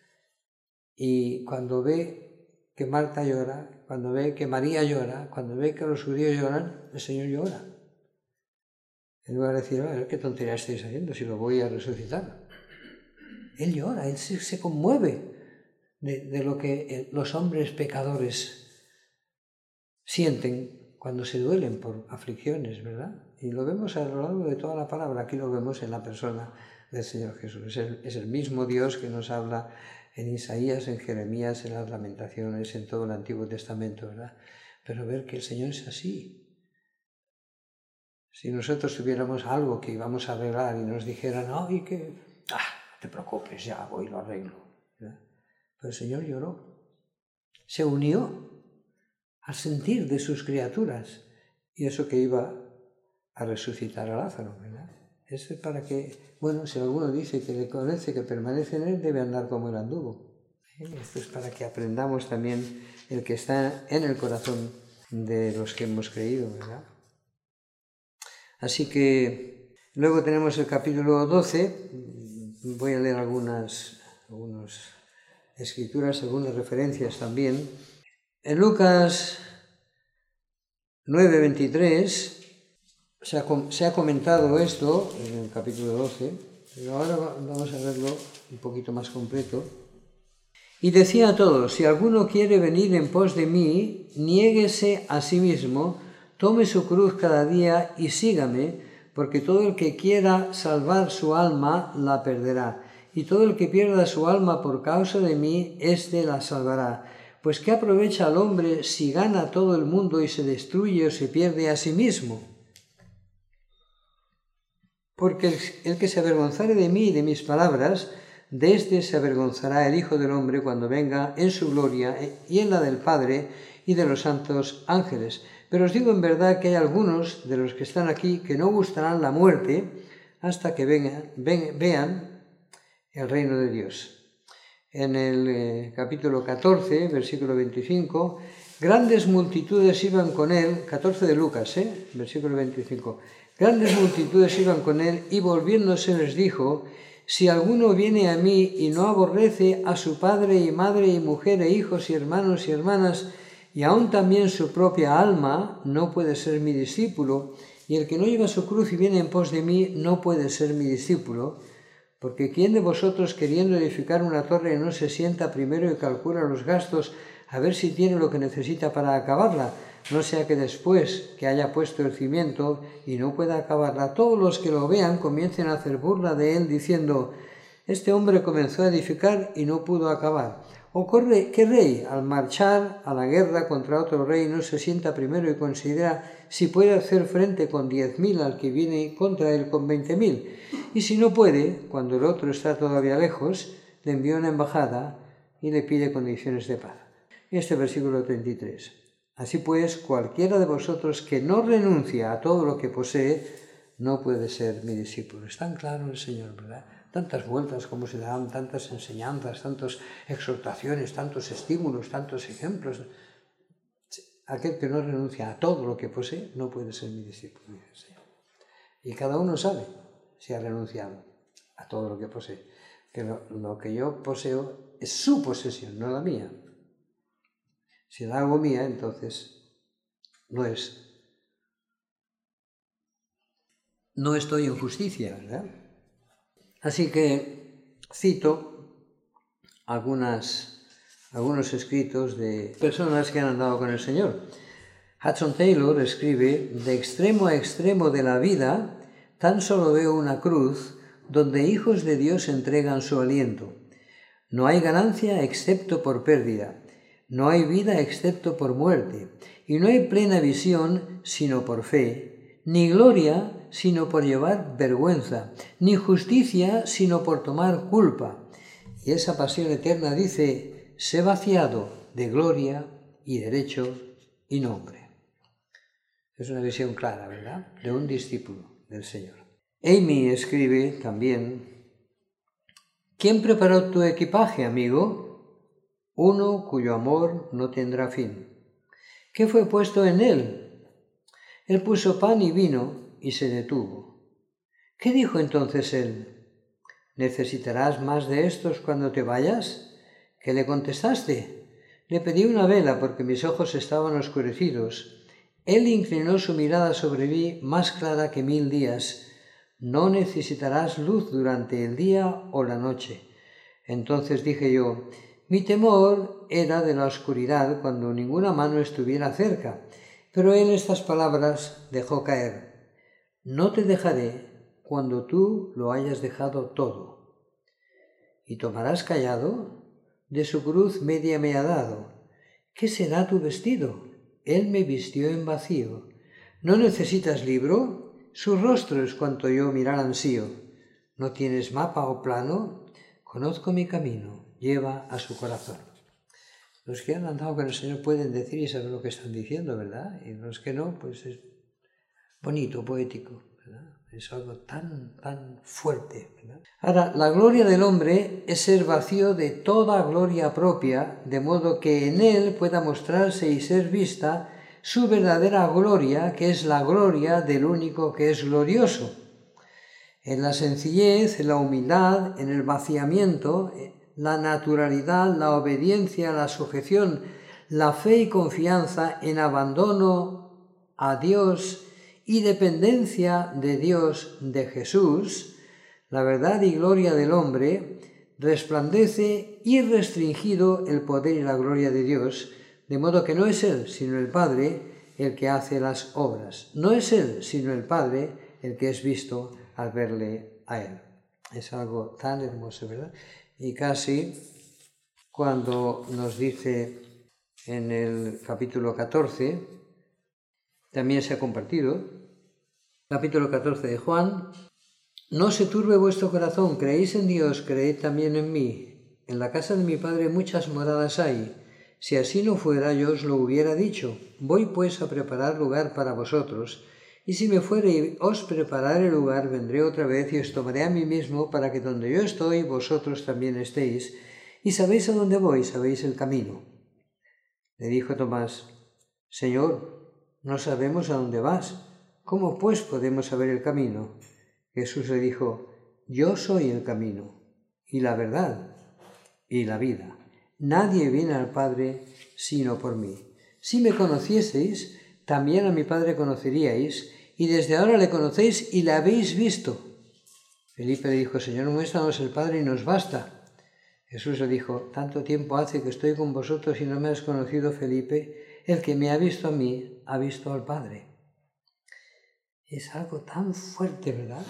Y cuando ve que Marta llora, cuando ve que María llora, cuando ve que los judíos lloran, el Señor llora. En lugar de decir, ¿qué tontería estáis haciendo si lo voy a resucitar? Él llora, él se conmueve de lo que los hombres pecadores sienten cuando se duelen por aflicciones, ¿verdad? Y lo vemos a lo largo de toda la palabra, aquí lo vemos en la persona del Señor Jesús. Es el mismo Dios que nos habla en Isaías, en Jeremías, en las Lamentaciones, en todo el Antiguo Testamento, ¿verdad? Pero ver que el Señor es así. Si nosotros tuviéramos algo que íbamos a arreglar y nos dijeran, no te preocupes, ya voy y lo arreglo. ¿Verdad? Pero el Señor lloró, se unió al sentir de sus criaturas y eso que iba a resucitar a Lázaro, ¿verdad? Eso es para que, si alguno dice que le conoce, que permanece en él, debe andar como él anduvo. Esto es para que aprendamos también el que está en el corazón de los que hemos creído, ¿verdad? Así que Luego tenemos el capítulo 12, voy a leer algunas escrituras, algunas referencias también. En Lucas 9:23 se ha comentado esto en el capítulo 12, pero ahora vamos a verlo un poquito más completo. Y decía a todos: si alguno quiere venir en pos de mí, niéguese a sí mismo, tome su cruz cada día y sígame, porque todo el que quiera salvar su alma la perderá, y todo el que pierda su alma por causa de mí, éste la salvará. Pues ¿qué aprovecha al hombre si gana todo el mundo y se destruye o se pierde a sí mismo? Porque el que se avergonzare de mí y de mis palabras, de éste se avergonzará el Hijo del Hombre cuando venga en su gloria y en la del Padre y de los santos ángeles. Pero os digo en verdad que hay algunos de los que están aquí que no gustarán la muerte hasta que vean el reino de Dios. En el capítulo 14, versículo 25, grandes multitudes iban con él, 14 de Lucas, versículo 25, grandes multitudes iban con él y volviéndose les dijo: si alguno viene a mí y no aborrece a su padre y madre y mujer e hijos y hermanos y hermanas, y aun también su propia alma, no puede ser mi discípulo, y el que no lleva su cruz y viene en pos de mí, no puede ser mi discípulo. Porque ¿quién de vosotros, queriendo edificar una torre, no se sienta primero y calcula los gastos a ver si tiene lo que necesita para acabarla? No sea que después que haya puesto el cimiento y no pueda acabarla, todos los que lo vean comiencen a hacer burla de él, diciendo: este hombre comenzó a edificar y no pudo acabar. ¿O qué rey, al marchar a la guerra contra otro rey, no se sienta primero y considera si puede hacer frente con 10.000 al que viene contra él con 20.000? Y si no puede, cuando el otro está todavía lejos, le envía una embajada y le pide condiciones de paz. Este versículo 33. Así pues, cualquiera de vosotros que no renuncia a todo lo que posee, no puede ser mi discípulo. Es tan claro el Señor, ¿verdad? Tantas vueltas como se dan, tantas enseñanzas, tantas exhortaciones, tantos estímulos, tantos ejemplos. Aquel que no renuncia a todo lo que posee, no puede ser mi discípulo, dice el Señor. Y cada uno sabe si ha renunciado a todo lo que posee. Que lo que yo poseo es su posesión, no la mía. Si la hago mía, entonces no estoy en justicia, ¿verdad? Así que cito algunos escritos de personas que han andado con el Señor. Hudson Taylor escribe: de extremo a extremo de la vida, tan solo veo una cruz donde hijos de Dios entregan su aliento. No hay ganancia excepto por pérdida, no hay vida excepto por muerte, y no hay plena visión sino por fe, ni gloria sino por llevar vergüenza, ni justicia sino por tomar culpa. Y esa pasión eterna dice: sé vaciado de gloria y derecho y nombre. Es una visión clara, ¿verdad?, de un discípulo del Señor. Amy escribe también: ¿quién preparó tu equipaje, amigo? Uno cuyo amor no tendrá fin. ¿Qué fue puesto en él? Él puso pan y vino y se detuvo. ¿Qué dijo entonces él? ¿Necesitarás más de estos cuando te vayas? ¿Qué le contestaste? Le pedí una vela porque mis ojos estaban oscurecidos. Él inclinó su mirada sobre mí más clara que 1000 días. No necesitarás luz durante el día o la noche. Entonces dije yo: mi temor era de la oscuridad cuando ninguna mano estuviera cerca. Pero él estas palabras dejó caer: no te dejaré cuando tú lo hayas dejado todo. ¿Y tomarás callado? De su cruz media me ha dado. ¿Qué será tu vestido? Él me vistió en vacío. ¿No necesitas libro? Su rostro es cuanto yo mirar ansío. ¿No tienes mapa o plano? Conozco mi camino, lleva a su corazón. Los que han andado con el Señor pueden decir y saber lo que están diciendo, ¿verdad? Y los que no, pues es bonito, poético, ¿verdad? Es algo tan fuerte, ¿verdad? Ahora, la gloria del hombre es ser vacío de toda gloria propia, de modo que en él pueda mostrarse y ser vista su verdadera gloria, que es la gloria del único que es glorioso. En la sencillez, en la humildad, en el vaciamiento, la naturalidad, la obediencia, la sujeción, la fe y confianza en abandono a Dios y dependencia de Dios, de Jesús, la verdad y gloria del hombre, resplandece irrestringido el poder y la gloria de Dios, de modo que no es Él, sino el Padre, el que hace las obras. No es Él, sino el Padre, el que es visto al verle a Él. Es algo tan hermoso, ¿verdad? Y casi cuando nos dice en el capítulo 14, también se ha compartido, capítulo 14 de Juan: no se turbe vuestro corazón, creéis en Dios, creed también en mí. En la casa de mi Padre muchas moradas hay. Si así no fuera, yo os lo hubiera dicho. Voy pues a preparar lugar para vosotros, y si me fuere y os preparare lugar, vendré otra vez y os tomaré a mí mismo, para que donde yo estoy, vosotros también estéis. Y sabéis a dónde voy, sabéis el camino. Le dijo Tomás: Señor, no sabemos a dónde vas. ¿Cómo pues podemos saber el camino? Jesús le dijo: yo soy el camino, y la verdad, y la vida. Nadie viene al Padre sino por mí. Si me conocieseis, también a mi Padre conoceríais, y desde ahora le conocéis y le habéis visto. Felipe le dijo: Señor, muéstranos el Padre y nos basta. Jesús le dijo: tanto tiempo hace que estoy con vosotros y no me has conocido, Felipe. El que me ha visto a mí, ha visto al Padre. Es algo tan fuerte, ¿verdad?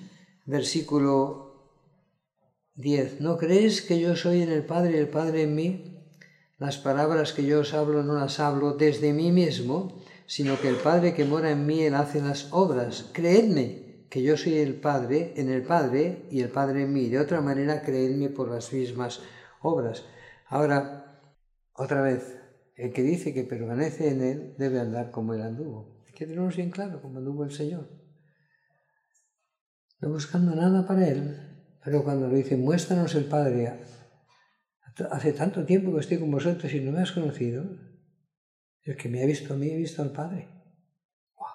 Versículo 10. ¿No crees que yo soy en el Padre y el Padre en mí? Las palabras que yo os hablo no las hablo desde mí mismo, sino que el Padre que mora en mí, Él hace las obras. Creedme que yo soy el Padre, en el Padre y el Padre en mí. De otra manera, creedme por las mismas obras. Ahora, otra vez, el que dice que permanece en Él debe andar como Él anduvo. Hay que tenerlo bien claro, como anduvo el Señor. No buscando nada para Él, pero cuando le dice: muéstranos el Padre, hace tanto tiempo que estoy con vosotros y no me has conocido, el que me ha visto a mí, ha visto al Padre. ¡Wow!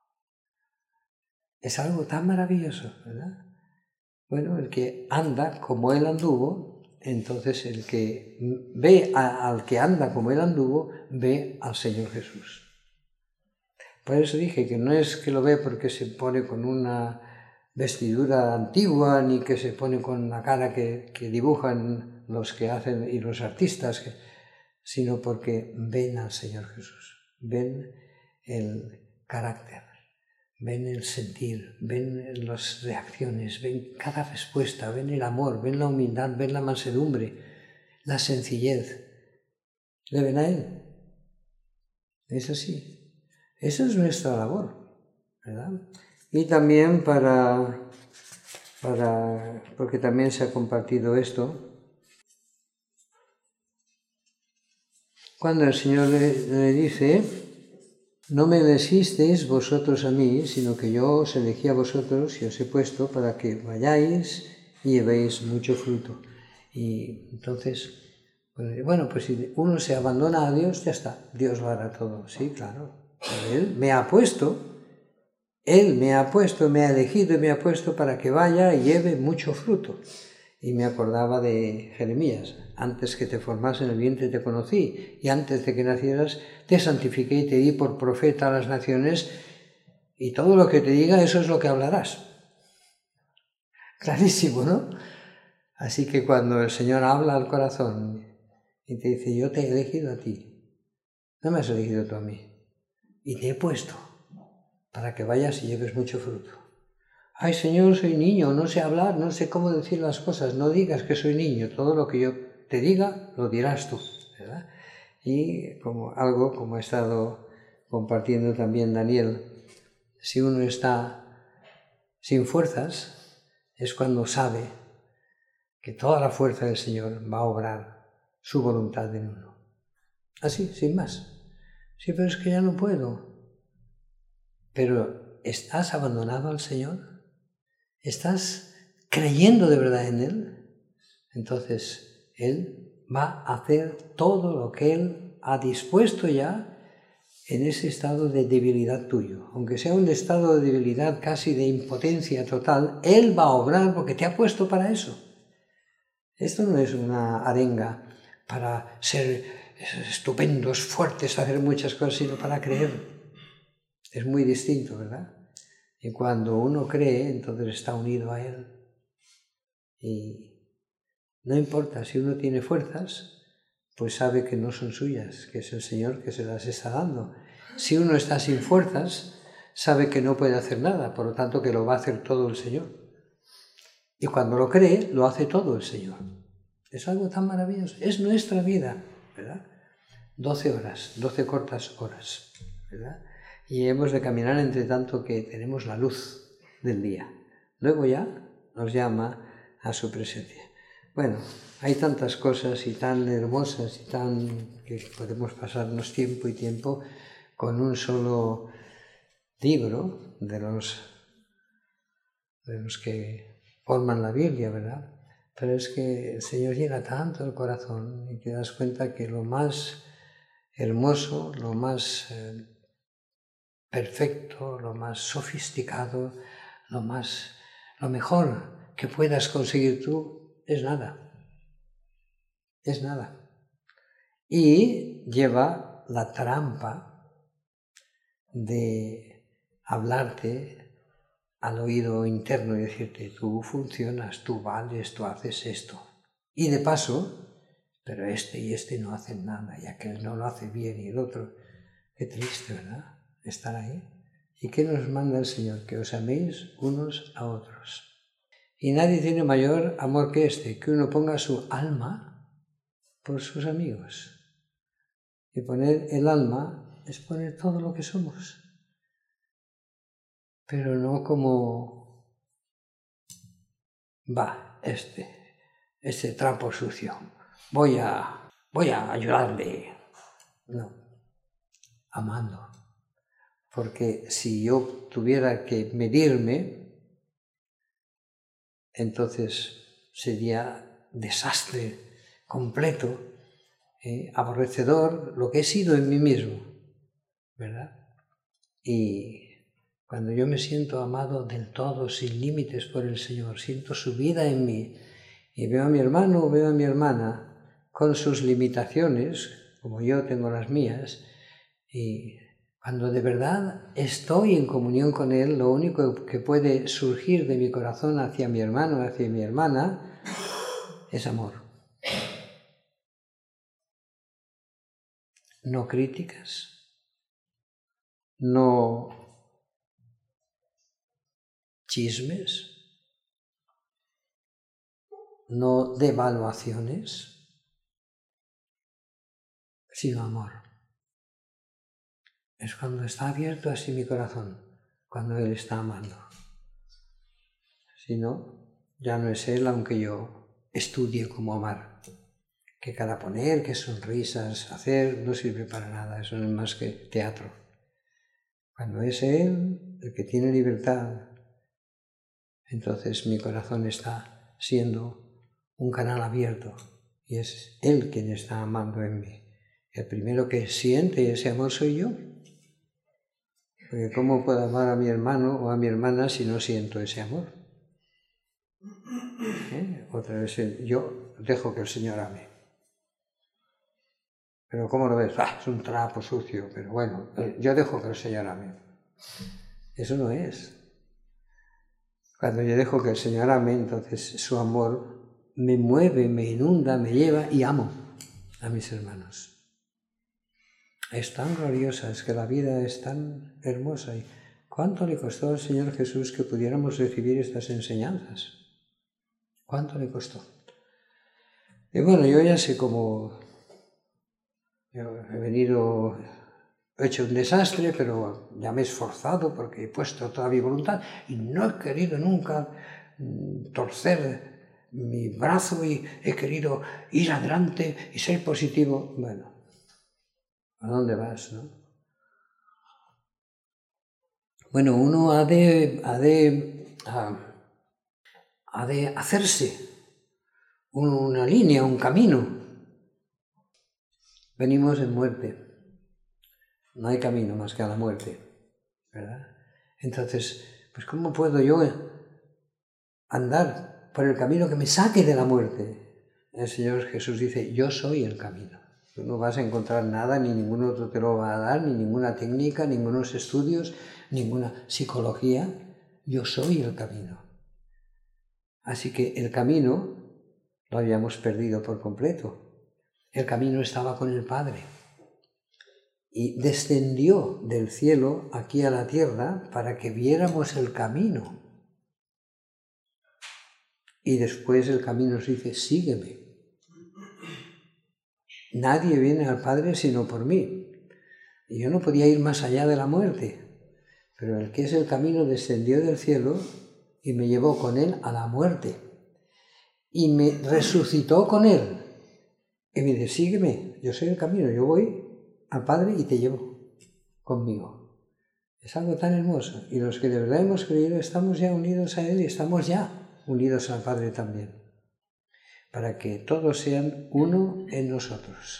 Es algo tan maravilloso, ¿verdad? Bueno, el que anda como Él anduvo, entonces el que ve al que anda como Él anduvo, ve al Señor Jesús. Por eso dije que no es que lo ve porque se pone con una vestidura antigua, ni que se pone con la cara que dibujan los que hacen y los artistas, sino porque ven al Señor Jesús, ven el carácter, ven el sentir, ven las reacciones, ven cada respuesta, ven el amor, ven la humildad, ven la mansedumbre, la sencillez. ¿Le ven a Él? Es así. Esa es nuestra labor, ¿verdad? Y también porque también se ha compartido esto, cuando el Señor le dice: no me elegisteis vosotros a mí, sino que yo os elegí a vosotros y os he puesto para que vayáis y llevéis mucho fruto. Y entonces, bueno, pues si uno se abandona a Dios, ya está, Dios lo hará todo. Sí, claro. Él me ha puesto, me ha elegido y me ha puesto para que vaya y lleve mucho fruto. Y me acordaba de Jeremías: antes que te formase en el vientre te conocí, y antes de que nacieras te santifiqué y te di por profeta a las naciones, y todo lo que te diga, eso es lo que hablarás. Clarísimo, ¿no? Así que cuando el Señor habla al corazón y te dice: yo te he elegido a ti, no me has elegido tú a mí, y te he puesto para que vayas y lleves mucho fruto. Ay, Señor, soy niño, no sé hablar, no sé cómo decir las cosas. No digas que soy niño, todo lo que yo te diga lo dirás tú, ¿verdad? Y como ha estado compartiendo también Daniel, si uno está sin fuerzas, es cuando sabe que toda la fuerza del Señor va a obrar su voluntad en uno. Así, sin más. Sí, pero es que ya no puedo. Pero ¿estás abandonado al Señor? ¿Estás creyendo de verdad en Él? Entonces Él va a hacer todo lo que Él ha dispuesto ya en ese estado de debilidad tuyo. Aunque sea un estado de debilidad casi de impotencia total, Él va a obrar porque te ha puesto para eso. Esto no es una arenga para ser estupendos, fuertes, hacer muchas cosas, sino para creer. Es muy distinto, ¿verdad? Y cuando uno cree, entonces está unido a Él. Y no importa, si uno tiene fuerzas, pues sabe que no son suyas, que es el Señor que se las está dando. Si uno está sin fuerzas, sabe que no puede hacer nada, por lo tanto que lo va a hacer todo el Señor. Y cuando lo cree, lo hace todo el Señor. Es algo tan maravilloso. Es nuestra vida, ¿verdad? 12 horas, 12 cortas horas, ¿verdad? Y hemos de caminar entre tanto que tenemos la luz del día. Luego ya nos llama a su presencia. Bueno, hay tantas cosas y tan hermosas y tan que podemos pasarnos tiempo y tiempo con un solo libro de los que forman la Biblia, ¿verdad? Pero es que el Señor llega tanto al corazón y te das cuenta que lo más hermoso, lo más perfecto, lo más sofisticado, lo mejor que puedas conseguir tú es nada. Es nada. Y lleva la trampa de hablarte al oído interno y decirte, tú funcionas, tú vales, tú haces esto. Y de paso, pero este y este no hacen nada, y aquel no lo hace bien y el otro. Qué triste, ¿verdad? Estar ahí. ¿Y qué nos manda el Señor? Que os améis unos a otros. Y nadie tiene mayor amor que este, que uno ponga su alma por sus amigos. Y poner el alma es poner todo lo que somos. Pero no como, este trapo sucio, voy a ayudarle. No, amando. Porque si yo tuviera que medirme, entonces sería desastre completo, aborrecedor, lo que he sido en mí mismo, ¿verdad? Y cuando yo me siento amado del todo, sin límites por el Señor, siento su vida en mí, y veo a mi hermano o veo a mi hermana con sus limitaciones, como yo tengo las mías, y cuando de verdad estoy en comunión con Él, lo único que puede surgir de mi corazón hacia mi hermano, hacia mi hermana, es amor. No críticas, no chismes, no devaluaciones, sino amor. Es cuando está abierto así mi corazón, cuando Él está amando. Si no, ya no es Él, aunque yo estudie cómo amar. Que cara poner, que sonrisas hacer, no sirve para nada, eso no es más que teatro. Cuando es Él el que tiene libertad, entonces mi corazón está siendo un canal abierto y es Él quien está amando en mí. El primero que siente ese amor soy yo. Porque ¿cómo puedo amar a mi hermano o a mi hermana si no siento ese amor? Otra vez, yo dejo que el Señor ame. Pero ¿cómo lo ves? Es un trapo sucio, pero bueno, yo dejo que el Señor ame. Eso no es. Cuando yo dejo que el Señor ame, entonces su amor me mueve, me inunda, me lleva y amo a mis hermanos. Es tan gloriosa, es que la vida es tan hermosa. ¿Y cuánto le costó al Señor Jesús que pudiéramos recibir estas enseñanzas? ¿Cuánto le costó? Y bueno, yo ya sé cómo yo he hecho un desastre, pero ya me he esforzado porque he puesto toda mi voluntad y no he querido nunca torcer mi brazo y he querido ir adelante y ser positivo. Bueno, ¿a dónde vas, no? Bueno, uno ha de hacerse una línea, un camino. Venimos en muerte. No hay camino más que a la muerte, ¿verdad? Entonces, pues ¿cómo puedo yo andar por el camino que me saque de la muerte? El Señor Jesús dice, yo soy el camino. Tú no vas a encontrar nada, ni ningún otro te lo va a dar, ni ninguna técnica, ningunos estudios, ninguna psicología. Yo soy el camino. Así que el camino lo habíamos perdido por completo. El camino estaba con el Padre. Y descendió del cielo aquí a la tierra para que viéramos el camino. Y después el camino nos dice, sígueme. Nadie viene al Padre sino por mí. Y yo no podía ir más allá de la muerte. Pero el que es el camino descendió del cielo y me llevó con él a la muerte. Y me resucitó con él. Y me dice, sígueme, yo soy el camino, yo voy al Padre y te llevo conmigo. Es algo tan hermoso. Y los que de verdad hemos creído estamos ya unidos a Él y estamos ya unidos al Padre también. Para que todos sean uno en nosotros.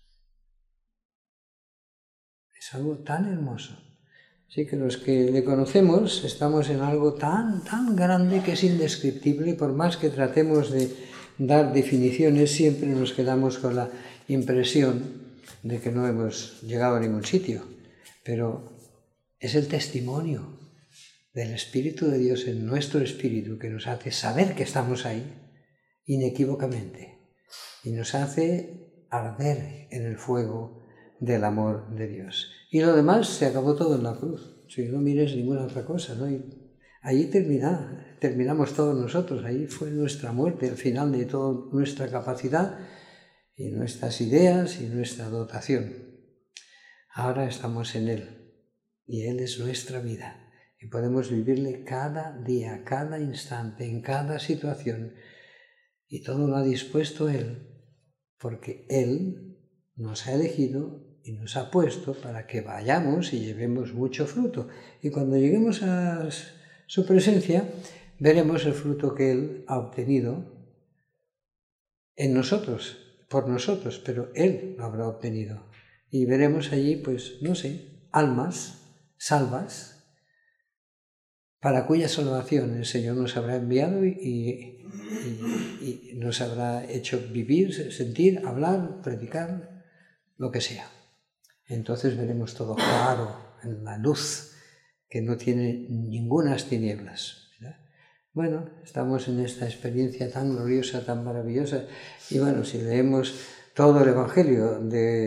Es algo tan hermoso. Así que los que le conocemos estamos en algo tan grande que es indescriptible, y por más que tratemos de dar definiciones, siempre nos quedamos con la impresión de que no hemos llegado a ningún sitio. Pero es el testimonio del Espíritu de Dios en nuestro espíritu que nos hace saber que estamos ahí inequívocamente y nos hace arder en el fuego del amor de Dios. Y lo demás se acabó todo en la cruz. Si no mires ninguna otra cosa, ¿no? Allí terminamos todos nosotros. Ahí fue nuestra muerte, el final de toda nuestra capacidad y nuestras ideas y nuestra dotación. Ahora estamos en Él y Él es nuestra vida y podemos vivirle cada día, cada instante, en cada situación, y todo lo ha dispuesto Él, porque Él nos ha elegido y nos ha puesto para que vayamos y llevemos mucho fruto. Y cuando lleguemos a su presencia, veremos el fruto que Él ha obtenido en nosotros, por nosotros, pero Él lo habrá obtenido. Y veremos allí, pues, no sé, almas salvas, para cuya salvación el Señor nos habrá enviado y nos habrá hecho vivir, sentir, hablar, predicar, lo que sea. Entonces veremos todo claro, en la luz, que no tiene ningunas tinieblas, ¿verdad? Bueno, estamos en esta experiencia tan gloriosa, tan maravillosa, y bueno, si leemos todo el Evangelio,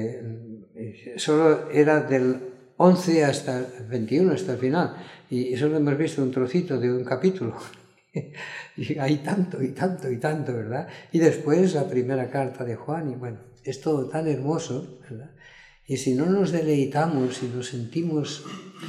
solo era del 11 hasta el 21, hasta el final, y solo hemos visto un trocito de un capítulo. Y hay tanto y tanto y tanto, ¿verdad? Y después la primera carta de Juan, y bueno, es todo tan hermoso, ¿verdad? Y si no nos deleitamos y nos sentimos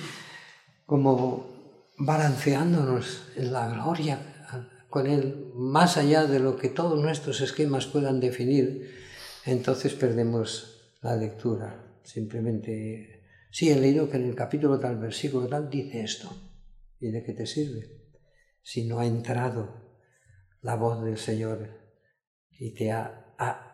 como balanceándonos en la gloria con Él, más allá de lo que todos nuestros esquemas puedan definir, entonces perdemos la lectura. Simplemente, sí, he leído que en el capítulo tal, versículo tal, dice esto. ¿Y de qué te sirve? Si no ha entrado la voz del Señor y te ha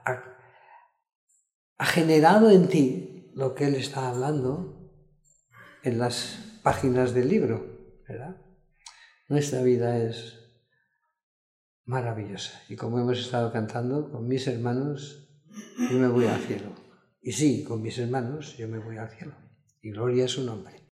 generado en ti lo que Él está hablando en las páginas del libro, ¿verdad? Nuestra vida es maravillosa. Y como hemos estado cantando, con mis hermanos yo me voy al cielo. Y sí, con mis hermanos yo me voy al cielo. Y gloria a su nombre.